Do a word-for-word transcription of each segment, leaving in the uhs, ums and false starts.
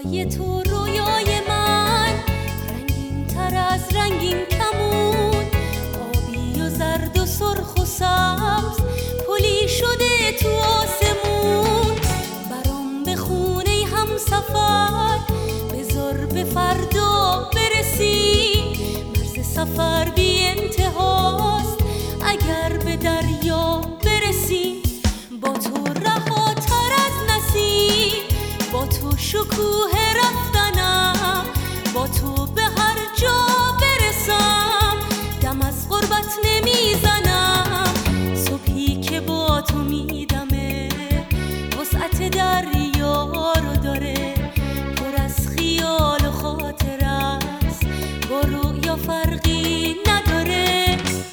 صدای تو رویای من، رنگین تر از رنگین کمون، آبی و زرد و سرخ و سبز، پلی شده تو آسمون. برام بخونه هم سفر، بذار به فردا برسی. مرز سفر بی انتهاست اگر به دریا برسی. با تو رهاتر از نسیم، با تو شکوه رفتنم، با تو به هر جا برسم، دم از غربت نمیزنم. صبحی که با تو میدمه وسعت دریا رو داره، پر از خیال و خاطر است، با رویا فرقی نداره.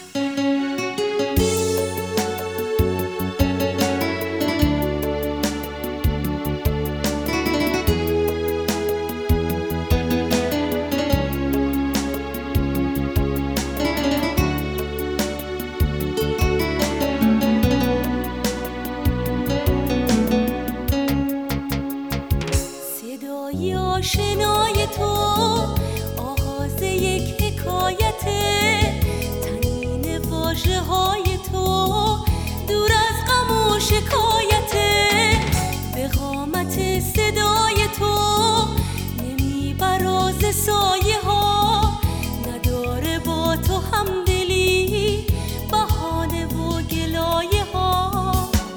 صدای آشنای تو آغاز یک حکایته، تنین واژه های تو دور از غم و شکایته. به قامت صدای تو نمیبراز سایه ها، نداره با تو همدلی بهانه و گلایه ها.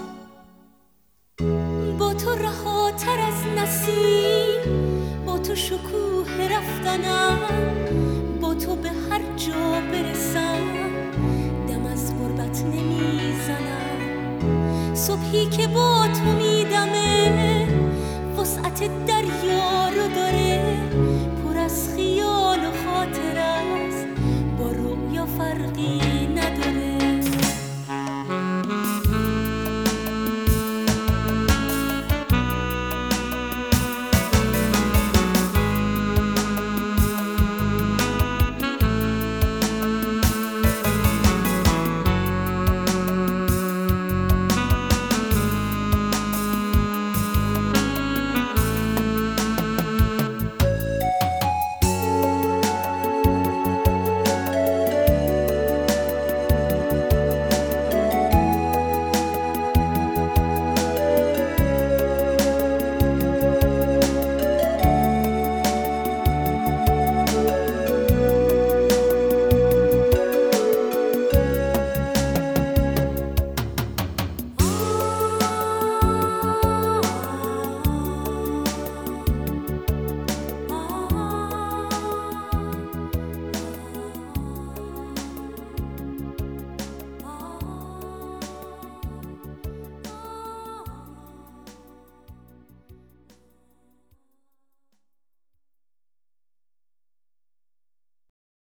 با تو رهاتر از نسیم، با تو شکوه رفتنم، با تو به هر جا برسم، دم از غربت نمیزنم. صبحی که با تو میدمه وسعت دریا